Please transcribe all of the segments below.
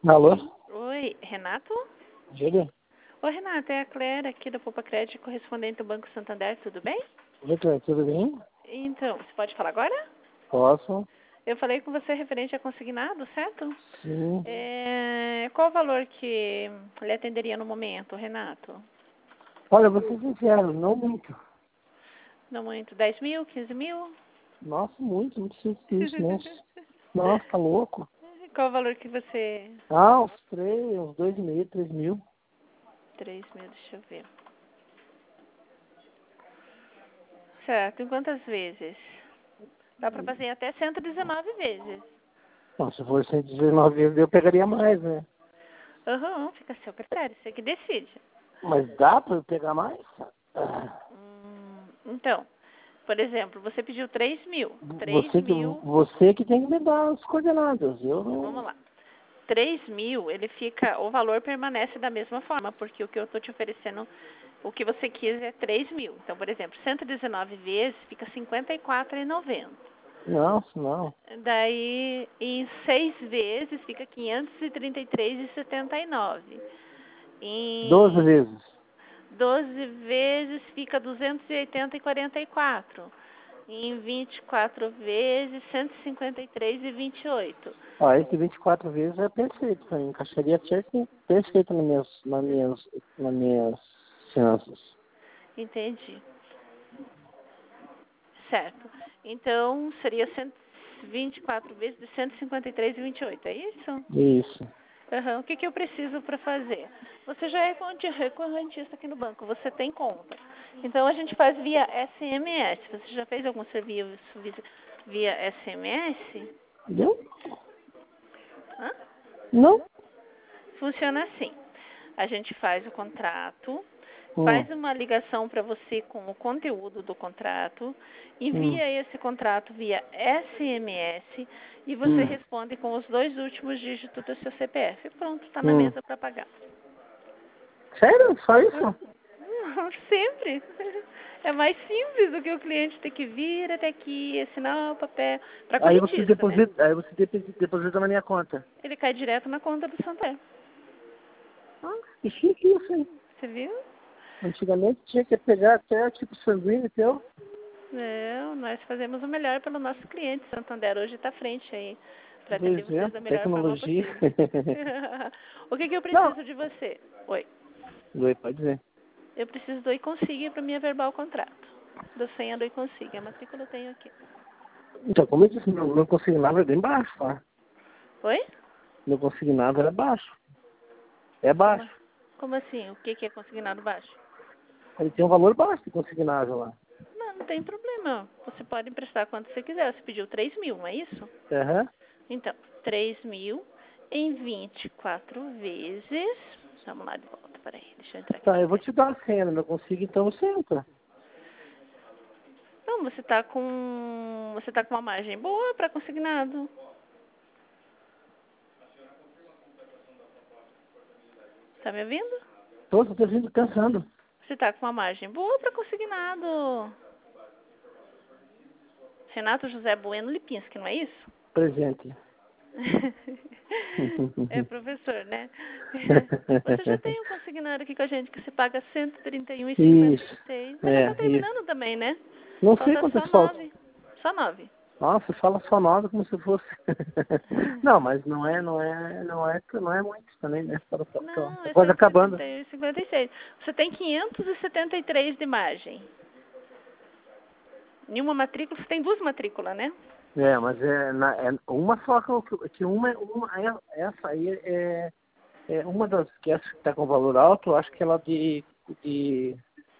Alô? Oi, Renato? Diga. Oi, Renato, é a Clara aqui da Poupa Crédito, correspondente do Banco Santander, tudo bem? Oi, Cleber, tudo bem? Então, você pode falar agora? Posso? Eu falei com você referente a consignado, certo? Sim. Qual o valor que lhe atenderia no momento, Renato? Olha, vou ser sincero, não muito. Não muito, 10 mil, 15 mil? Nossa, muito, não precisa disso, nossa. Nossa, tá louco. Qual o valor que você... Ah, uns 2,5, 3 mil. 3 mil, deixa eu ver. Certo, em quantas vezes? Dá pra fazer até 119 vezes. Não, se for 119 vezes, eu pegaria mais, né? Aham, fica a seu critério, você que decide. Mas dá pra eu pegar mais? Ah, Então, por exemplo, você pediu 3 mil. 3 Você que, mil, você que tem que me dar as coordenadas. Eu vamos não... lá. 3 mil, ele fica, o valor permanece da mesma forma, porque o que eu estou te oferecendo, o que você quis é 3 mil. Então, por exemplo, 119 vezes fica R$ 54,90. Nossa, não. Daí, em 6 vezes fica R$ 533,79. 12 Em vezes. 12 vezes fica 280,44. Em 24 vezes, 153,28. Ó, esse 24 vezes é perfeito pra mim. Encaixaria perfeito nas minhas finanças. Entendi. Certo. Então, seria 124 vezes de 153,28, é isso? Isso. Aham. O que eu preciso para fazer? Você já é correntista aqui no banco, você tem conta. Então, a gente faz via SMS. Você já fez algum serviço via SMS? Entendeu? Hã? Não? Funciona assim. A gente faz o contrato, Hum, faz uma ligação para você com o conteúdo do contrato, hum, envia esse contrato via SMS e você hum, responde com os 2 últimos dígitos do seu CPF. Pronto, está na hum. mesa para pagar. Sério? Só isso? Sempre. É mais simples do que o cliente ter que vir até aqui, assinar o papel. Para correntista, né? Deposita na minha conta. Ele cai direto na conta do Santander. Ah, que chique isso, hein? Você viu? Antigamente tinha que pegar até tipo sanguíneo teu. Não, nós fazemos o melhor pelo nosso cliente. Santander hoje está à frente aí para atender Pois é, vocês da melhor forma tecnologia. possível. O que eu Não. preciso de você? Oi. Oi, pode dizer. Eu preciso do iConsiga para me averbar o contrato. Da senha do iConsiga. A matrícula eu tenho aqui. Então, como eu disse, meu consignado é bem baixo, tá? Oi? Meu consignado era baixo. É Como, baixo. como assim? O que é consignado baixo? Ele tem um valor baixo de consignado lá. Não, não tem problema. Você pode emprestar quanto você quiser. Você pediu 3 mil, não é isso? Aham. Então, 3 mil em 24 vezes. Vamos lá de volta, peraí. Deixa eu entrar aqui no Tá, eu vou sistema. te dar a senha, meu consigo, então você entra. Não, você tá com uma margem boa para consignado. Tá me ouvindo? Tô vindo cansando. Você tá com uma margem boa para consignado. Renato José Bueno Lipinski, não é isso? Presente. É professor, né? Você já tem um consignado aqui com a gente que se paga Isso. 131,56. Mas já tá Isso. terminando também, né? Não sei Falta só quantas faltam. 9. Só 9. Nossa, fala só nada como se fosse. Não, mas não é muito também, né? Não, Tá é quase acabando. 131,56. Você tem 573 de margem. Em uma matrícula, você tem 2 matrículas, né? É, mas é uma só que essa aí é uma das que essa que tá com valor alto, eu acho que ela de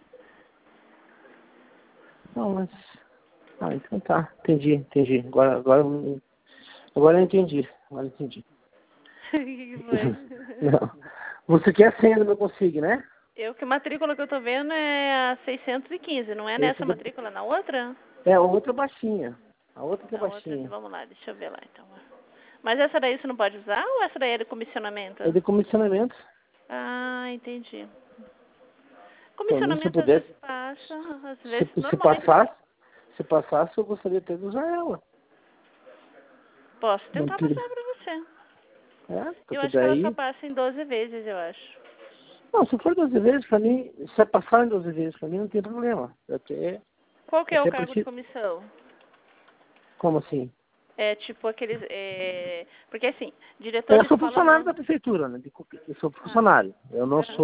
não, mas então tá, entendi. Agora eu entendi. Agora eu entendi. O que foi? Não. Você quer a senha do meu consigo, né? Que a matrícula que eu tô vendo é a 615, não é Esse nessa matrícula, na outra? é a outra baixinha. A outra que é Na outra, baixinha. vamos lá, deixa eu ver lá então. Mas essa daí você não pode usar ou essa daí é de comissionamento? É de comissionamento. Ah, entendi. Pelo menos se eu Comissionamento às pudesse, vezes passa, às se, vezes, se normalmente passasse, se passasse, eu gostaria até de usar ela. posso Não tentar queria. passar pra você. É, Eu porque acho que ela daí... só passa em 12 vezes, eu acho. Não, se for 12 vezes, pra mim, se é passar em 12 vezes, pra mim não tem problema. Qual que é o Até cargo de porque... comissão? Como assim? É tipo aqueles... Porque assim, Eu diretores sou falam funcionário da muito... prefeitura, né? Eu sou Ah, funcionário. Eu não aham.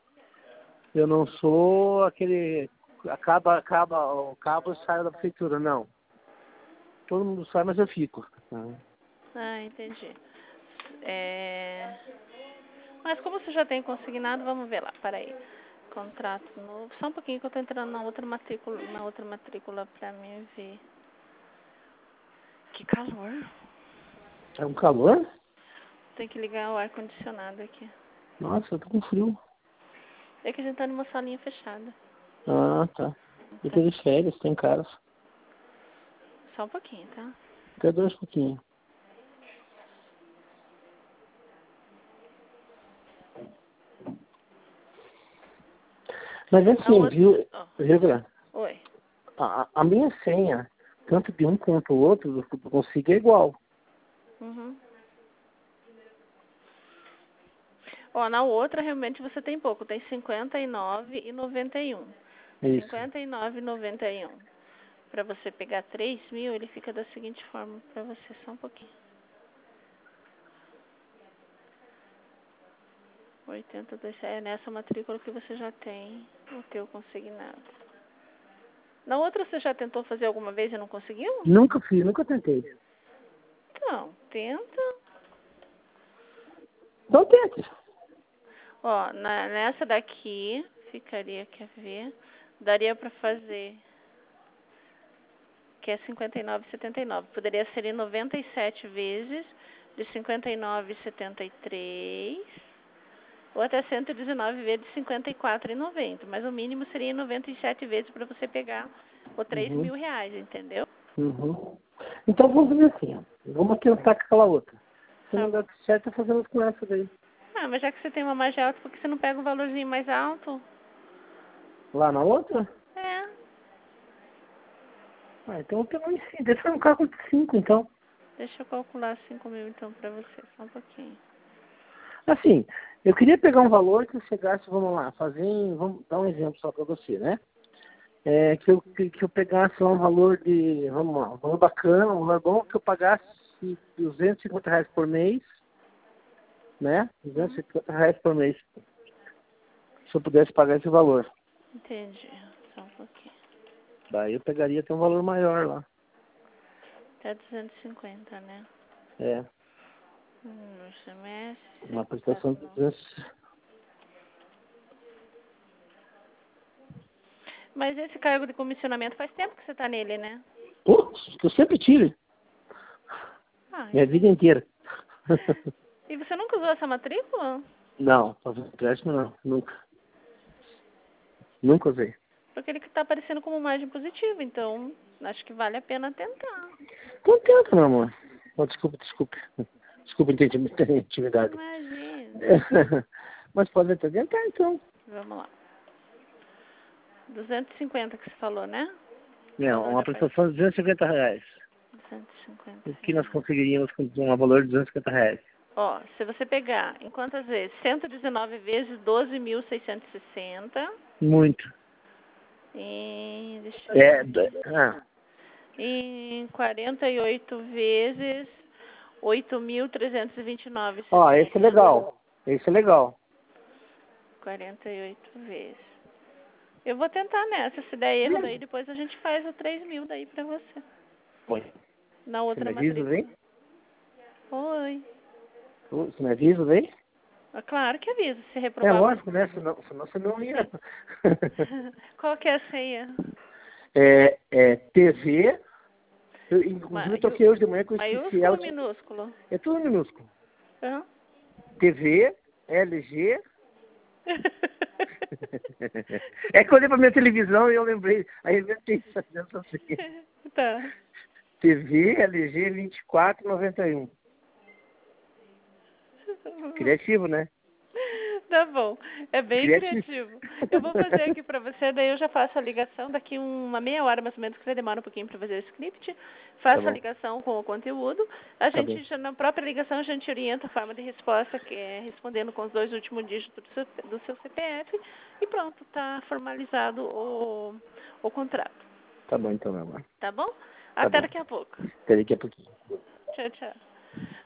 sou aquele... o cabo sai da prefeitura, não. Todo mundo sai, mas eu fico. Entendi. Mas como você já tem consignado, vamos ver lá, peraí. Contrato novo. Só um pouquinho que eu tô entrando na outra matrícula pra mim ver. Que calor. É um calor? Tem que ligar o ar-condicionado aqui. Nossa, eu tô com frio. É que a gente tá numa salinha fechada. Ah, tá. Eu Então, tô de férias, tem caras. só um pouquinho, tá? Até 2 pouquinho. Mas A assim, outra... viu, Ó, Regra, oi. a minha senha, tanto de um quanto o outro, eu consigo é igual. Uhum. Ó, na outra realmente você tem pouco. Tem 59,91. Isso. 59,91. Para você pegar 3.000, ele fica da seguinte forma para você, só um pouquinho. 82, é nessa matrícula que você já tem o teu consignado. Na outra você já tentou fazer alguma vez e não conseguiu? Nunca fiz, nunca tentei. Então, tenta. Então tente. Ó, nessa daqui, ficaria, quer ver, daria para fazer, que é 59,79. Poderia ser em 97 vezes de 59,73 ou até 119 vezes de 54,90. Mas o mínimo seria em 97 vezes para você pegar o 3 Uhum. mil reais, entendeu? Uhum. Então vamos fazer assim, ó. Vamos tentar com aquela outra. Se Tá não bom. der certo, fazemos com essa daí. Mas já que você tem uma margem alta, por que você não pega um valorzinho mais alto? Lá na outra? É. Ah, então eu pego em 5. Deixa eu um carro de 5, então. Deixa eu calcular 5.000 então para você, só um pouquinho. Assim, eu queria pegar um valor que chegasse, vamos lá, vamos dar um exemplo só para você, né? Que eu pegasse lá um valor de, vamos lá, um valor bacana, um valor bom, que eu pagasse R$ 250 por mês, né? Uhum. R$ 250 por mês, se eu pudesse pagar esse valor. Entendi, só um pouquinho. Daí eu pegaria até um valor maior lá. Até 250, né? É, No semestre, uma tá prestação de no... 200. Mas esse cargo de comissionamento faz tempo que você tá nele, né? Putz, que eu sempre tive, minha vida Então. inteira. E você nunca usou essa matrícula? Não, fazer empréstimo não, nunca. Nunca usei. Porque ele que tá aparecendo como margem positiva, então acho que vale a pena tentar. Contento, meu amor. Oh, desculpe. Desculpa a intimidade. Imagina. Mas pode até tentar, então. Vamos lá. 250 que você falou, né? É, Valor uma da parte. prestação de R$ 250. 250 O que nós reais. conseguiríamos com um valor de R$ 250? Ó, se você pegar, em quantas vezes? 119 vezes 12.660. Muito. Deixa eu ver aqui. Ah, Em 48 vezes 8.329,60. ó, esse é legal. Esse é legal. 48 vezes. Eu vou tentar nessa. Se der erro, daí depois a gente faz o 3.000 daí pra você. Põe. Na Você me outra avisa, matrícula. vem? Oi. Você me avisa, vem? Claro que aviso. Se É reprovar, lógico, né? Senão você não ia. qual que é a senha? TV. Inclusive, eu troquei hoje de manhã que eu esqueci Maiúsculo ela. ou minúsculo? É tudo minúsculo. Hã? TV, LG. É que eu olhei pra minha televisão e eu lembrei. Aí eu inventei essa assim. Tá. TV, LG 2491. Criativo, né? Tá bom. É bem Criativo. criativo. Eu vou fazer aqui para você, daí eu já faço a ligação daqui uma meia hora mais ou menos, que vai demorar um pouquinho para fazer o script. Tá Faço a bom, ligação com o conteúdo. A tá bom. gente já na própria ligação a gente orienta a forma de resposta, que é respondendo com os 2 últimos dígitos do seu CPF e pronto, tá formalizado o contrato. Tá bom então, meu amor. Tá bom? Tá Até bom. daqui a pouco. Até daqui a pouquinho. Tchau, tchau.